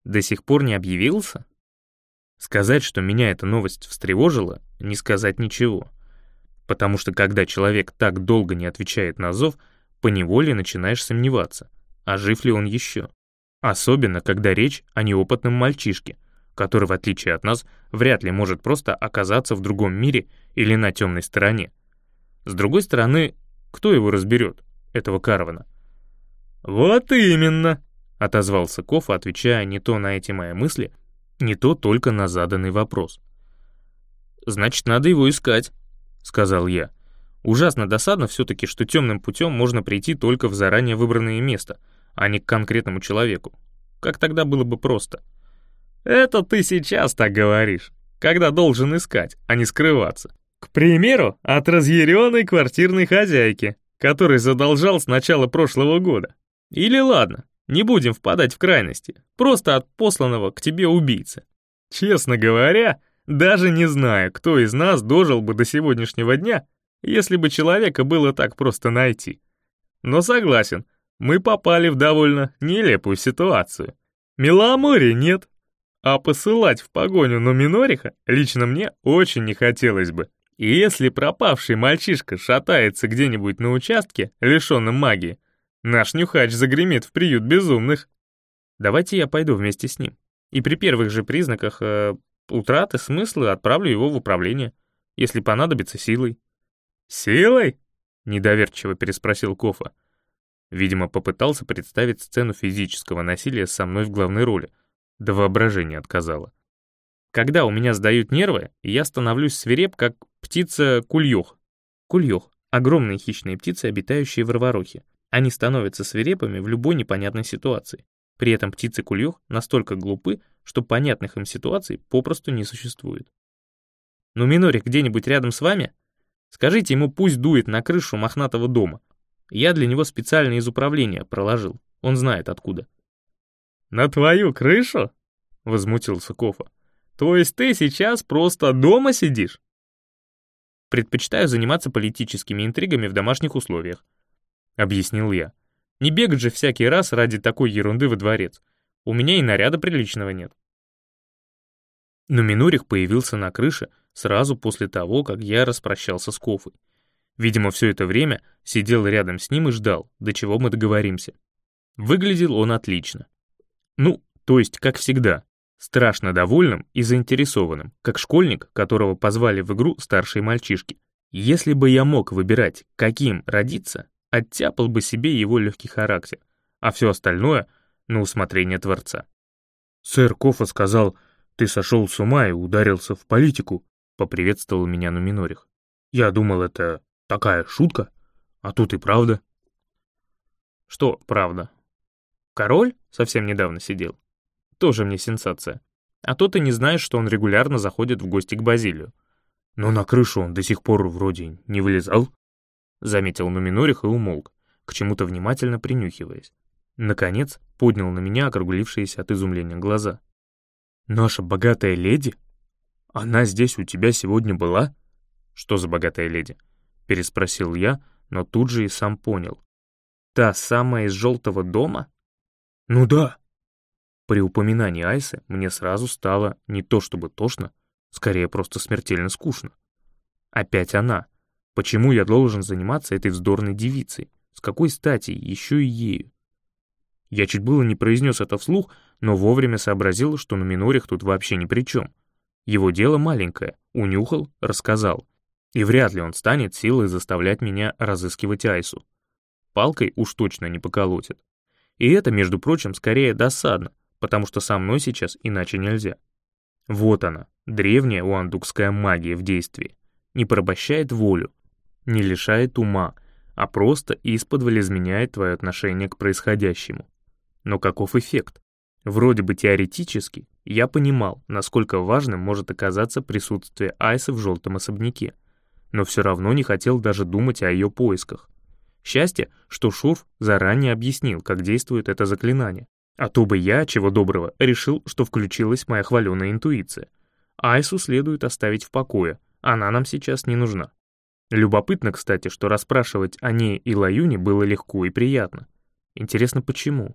До сих пор не объявился? Сказать, что меня эта новость встревожила, не сказать ничего. Потому что когда человек так долго не отвечает на зов, поневоле начинаешь сомневаться, а жив ли он еще. Особенно, когда речь о неопытном мальчишке, который, в отличие от нас, вряд ли может просто оказаться в другом мире или на темной стороне. С другой стороны, кто его разберет, этого Карвана? «Вот именно», — отозвался Кофа, отвечая не то на эти мои мысли, не то только на заданный вопрос. «Значит, надо его искать», — сказал я. «Ужасно досадно все-таки, что темным путем можно прийти только в заранее выбранное место, а не к конкретному человеку. Как тогда было бы просто?» «Это ты сейчас так говоришь, когда должен искать, а не скрываться. К примеру, от разъяренной квартирной хозяйки, который задолжал с начала прошлого года. Или ладно, не будем впадать в крайности, просто от посланного к тебе убийцы. Честно говоря, даже не знаю, кто из нас дожил бы до сегодняшнего дня, если бы человека было так просто найти. Но согласен, мы попали в довольно нелепую ситуацию. Миломорья нет, а посылать в погоню Нуминориха лично мне очень не хотелось бы. И если пропавший мальчишка шатается где-нибудь на участке, лишенном магии, наш нюхач загремит в приют безумных. Давайте я пойду вместе с ним. И при первых же признаках утраты смысла отправлю его в управление, если понадобится силой. «Силой?» — недоверчиво переспросил Кофа. Видимо, попытался представить сцену физического насилия со мной в главной роли, да воображение отказало. Когда у меня сдают нервы, я становлюсь свиреп, как птица кульёх. Кульёх — огромные хищные птицы, обитающие в Раварохе. Они становятся свирепыми в любой непонятной ситуации. При этом птицы кульёх настолько глупы, что понятных им ситуаций попросту не существует. «Ну, Минорих где-нибудь рядом с вами? Скажите ему, пусть дует на крышу мохнатого дома. Я для него специально из управления проложил. Он знает откуда». «На твою крышу?» — возмутился Кофа. «То есть ты сейчас просто дома сидишь?» «Предпочитаю заниматься политическими интригами в домашних условиях», — объяснил я. «Не бегать же всякий раз ради такой ерунды во дворец. У меня и наряда приличного нет». Но Минорих появился на крыше сразу после того, как я распрощался с Кофой. Видимо, все это время сидел рядом с ним и ждал, до чего мы договоримся. Выглядел он отлично. Ну, то есть, как всегда, страшно довольным и заинтересованным, как школьник, которого позвали в игру старшие мальчишки. Если бы я мог выбирать, каким родиться, оттяпал бы себе его легкий характер, а все остальное — на усмотрение Творца. «Сэр Кофа сказал, ты сошел с ума и ударился в политику», — поприветствовал меня Нуминорих. «Я думал, это такая шутка, а тут и правда». «Что правда? Король совсем недавно сидел? Тоже мне сенсация. А то ты не знаешь, что он регулярно заходит в гости к Базилию». «Но на крышу он до сих пор вроде не вылезал», — заметил Нуминорих и умолк, к чему-то внимательно принюхиваясь. Наконец поднял на меня округлившиеся от изумления глаза. «Наша богатая леди? Она здесь у тебя сегодня была?» «Что за богатая леди?» — переспросил я, но тут же и сам понял. «Та самая из желтого дома?» «Ну да». При упоминании Айсы мне сразу стало не то чтобы тошно, скорее просто смертельно скучно. Опять она. Почему я должен заниматься этой вздорной девицей? С какой стати еще и ею? Я чуть было не произнес это вслух, но вовремя сообразил, что Нуминорих тут вообще ни при чем. Его дело маленькое, унюхал, рассказал. И вряд ли он станет силой заставлять меня разыскивать Айсу. Палкой уж точно не поколотит. И это, между прочим, скорее досадно, потому что со мной сейчас иначе нельзя. Вот она, древняя уандукская магия в действии. Не порабощает волю, не лишает ума, а просто исподволь изменяет твое отношение к происходящему. Но каков эффект? Вроде бы теоретически я понимал, насколько важным может оказаться присутствие Айсы в желтом особняке, но все равно не хотел даже думать о ее поисках. Счастье, что Шурф заранее объяснил, как действует это заклинание, а то бы я, чего доброго, решил, что включилась моя хваленая интуиция. Айсу следует оставить в покое, она нам сейчас не нужна. Любопытно, кстати, что расспрашивать о ней и Лаюне было легко и приятно. Интересно, почему?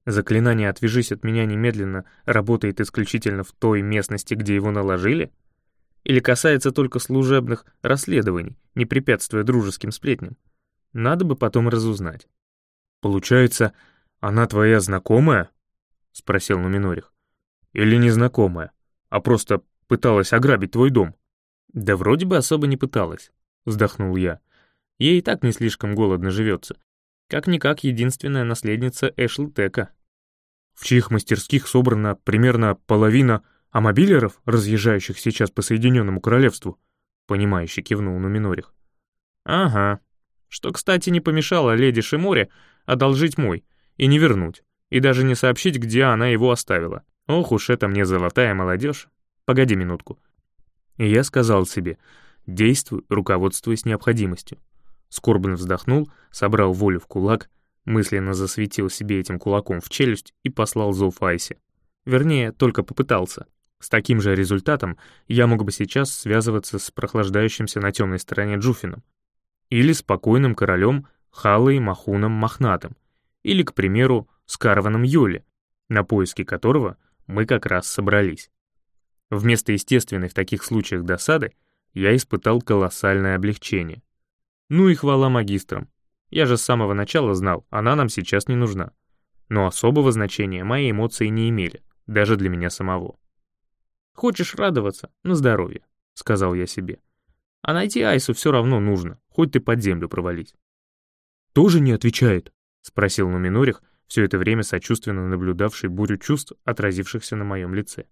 Заклинание «отвяжись от меня немедленно» работает исключительно в той местности, где его наложили? Или касается только служебных расследований, не препятствуя дружеским сплетням? Надо бы потом разузнать. «Получается, она твоя знакомая?» — спросил Нуминорих. «Или незнакомая, а просто пыталась ограбить твой дом?» «Да вроде бы особо не пыталась», — вздохнул я. «Ей и так не слишком голодно живется. Как-никак единственная наследница Эшлтека». «В чьих мастерских собрана примерно половина амобилеров, разъезжающих сейчас по Соединенному Королевству?» — понимающе кивнул Нуминорих. «Ага. Что, кстати, не помешало леди Шиморе одолжить мой и не вернуть, и даже не сообщить, где она его оставила. Ох уж это мне золотая молодежь. Погоди минутку». И я сказал себе: действуй, руководствуясь необходимостью. Скорбно вздохнул, собрал волю в кулак, мысленно засветил себе этим кулаком в челюсть и послал зов Айсе. Вернее, только попытался. С таким же результатом я мог бы сейчас связываться с прохлаждающимся на темной стороне Джуфином. Или с покойным королем Халой Махуном Мохнатым. Или, к примеру, с Карваном Йоли, на поиски которого мы как раз собрались. Вместо естественной в таких случаях досады я испытал колоссальное облегчение. Ну и хвала магистрам. Я же с самого начала знал, она нам сейчас не нужна. Но особого значения мои эмоции не имели, даже для меня самого. «Хочешь радоваться? На здоровье», — сказал я себе. «А найти Айсу все равно нужно, хоть ты под землю провались». «Тоже не отвечает?» — спросил Нуминорих, все это время сочувственно наблюдавший бурю чувств, отразившихся на моем лице.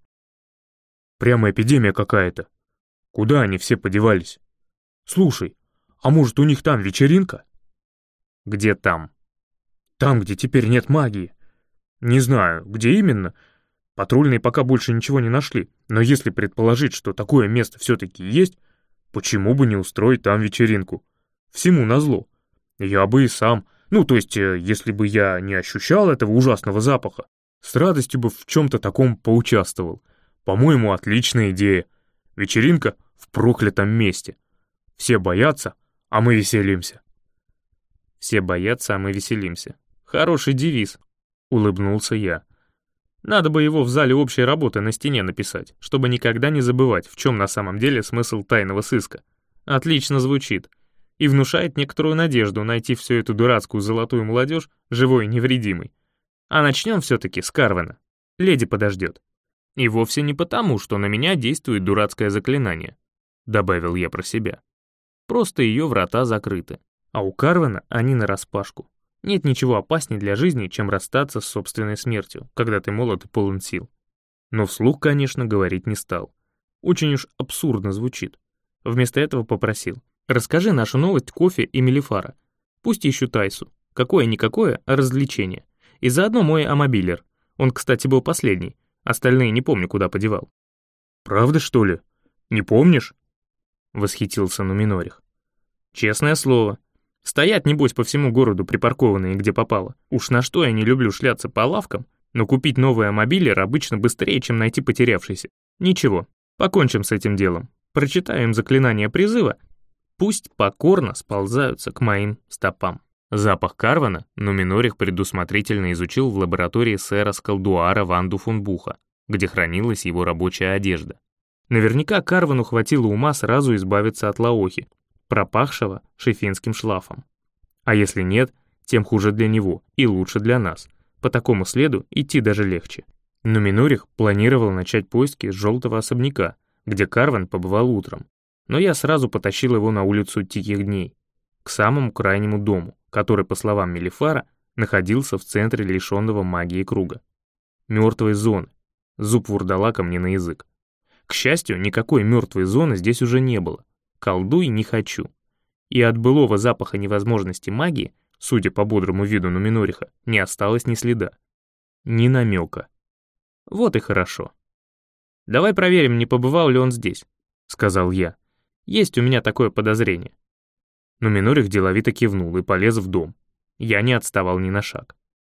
«Прямо эпидемия какая-то. Куда они все подевались? Слушай, а может, у них там вечеринка?» «Где там?» «Там, где теперь нет магии. Не знаю, где именно. Патрульные пока больше ничего не нашли, но если предположить, что такое место все-таки есть, почему бы не устроить там вечеринку? Всему назло. Я бы и сам, то есть, если бы я не ощущал этого ужасного запаха, с радостью бы в чем-то таком поучаствовал. По-моему, отличная идея. Вечеринка в проклятом месте. Все боятся, а мы веселимся». «Все боятся, а мы веселимся. Хороший девиз», — улыбнулся я. «Надо бы его в зале общей работы на стене написать, чтобы никогда не забывать, в чем на самом деле смысл тайного сыска. Отлично звучит. И внушает некоторую надежду найти всю эту дурацкую золотую молодежь живой и невредимой. А начнем все-таки с Карвана. Леди подождет. И вовсе не потому, что на меня действует дурацкое заклинание», — добавил я про себя. «Просто ее врата закрыты. А у Карвана они нараспашку. Нет ничего опаснее для жизни, чем расстаться с собственной смертью, когда ты молод и полон сил». Но вслух, конечно, говорить не стал. Очень уж абсурдно звучит. Вместо этого попросил: «Расскажи нашу новость Кофе и Мелифара. Пусть ищут Айсу. Какое-никакое, а развлечение. И заодно мой амобилер. Он, кстати, был последний. Остальные не помню, куда подевал». «Правда, что ли? Не помнишь?» — восхитился Нуминорих. «Честное слово. Стоят, небось, по всему городу припаркованные, где попало. Уж на что я не люблю шляться по лавкам, но купить новый амобилер обычно быстрее, чем найти потерявшийся. Ничего, покончим с этим делом. Прочитаю им заклинание призыва. Пусть покорно сползаются к моим стопам». Запах Карвана Нуминорих предусмотрительно изучил в лаборатории сэра Скалдуара Ванду Фунбуха, где хранилась его рабочая одежда. Наверняка Карвану хватило ума сразу избавиться от Лаохи, пропахшего шефинским шлафом. А если нет, тем хуже для него и лучше для нас. По такому следу идти даже легче. Нуминорих планировал начать поиски с желтого особняка, где Карван побывал утром. Но я сразу потащил его на улицу Тихих Дней, к самому крайнему дому, который, по словам Мелифара, находился в центре лишенного магии круга. Мертвой зоны. Зуб вурдалака мне на язык. К счастью, никакой мертвой зоны здесь уже не было. Колдуй не хочу. И от былого запаха невозможности магии, судя по бодрому виду Нуминориха, не осталось ни следа. Ни намека. Вот и хорошо. «Давай проверим, не побывал ли он здесь», — сказал я. «Есть у меня такое подозрение». Нуминорих деловито кивнул и полез в дом. Я не отставал ни на шаг.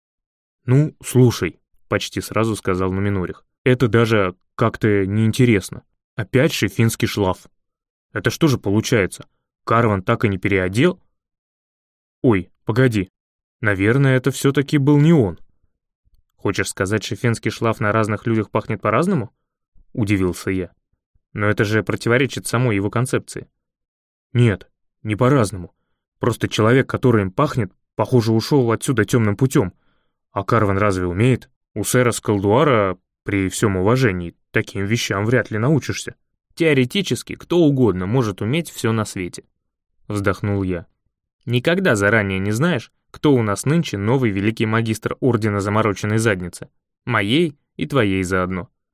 «Ну, слушай», — почти сразу сказал Нуминорих, «это даже как-то неинтересно. Опять шефинский шлаф. Это что же получается? Карван так и не переодел? Ой, погоди. Наверное, это все-таки был не он. Хочешь сказать, шефенский шлаф на разных людях пахнет по-разному? Удивился я. Но это же противоречит самой его концепции. Нет, не по-разному. Просто человек, который им пахнет, похоже, ушел отсюда темным путем. А Карван разве умеет? У сэра Скалдуара, при всем уважении, таким вещам вряд ли научишься. Теоретически, кто угодно может уметь все на свете. Вздохнул я. Никогда заранее не знаешь, кто у нас нынче новый великий магистр Ордена Замороченной Задницы. Моей и твоей заодно.